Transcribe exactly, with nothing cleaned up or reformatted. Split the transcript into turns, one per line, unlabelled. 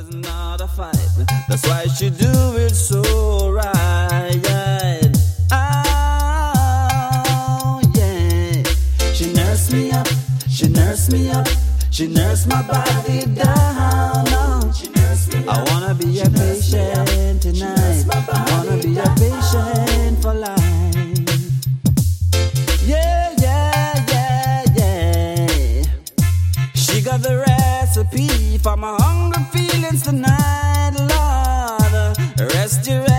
is not a fight. That's why she do it so right. Oh, yeah. She nursed me up, she nursed me up, she nursed my body down. Oh. She nursed me up, I wanna be a patient tonight. I wanna be a patient for life. Yeah, yeah, yeah, yeah. She got the recipe for my hungry feelings tonight, Lord. Rest your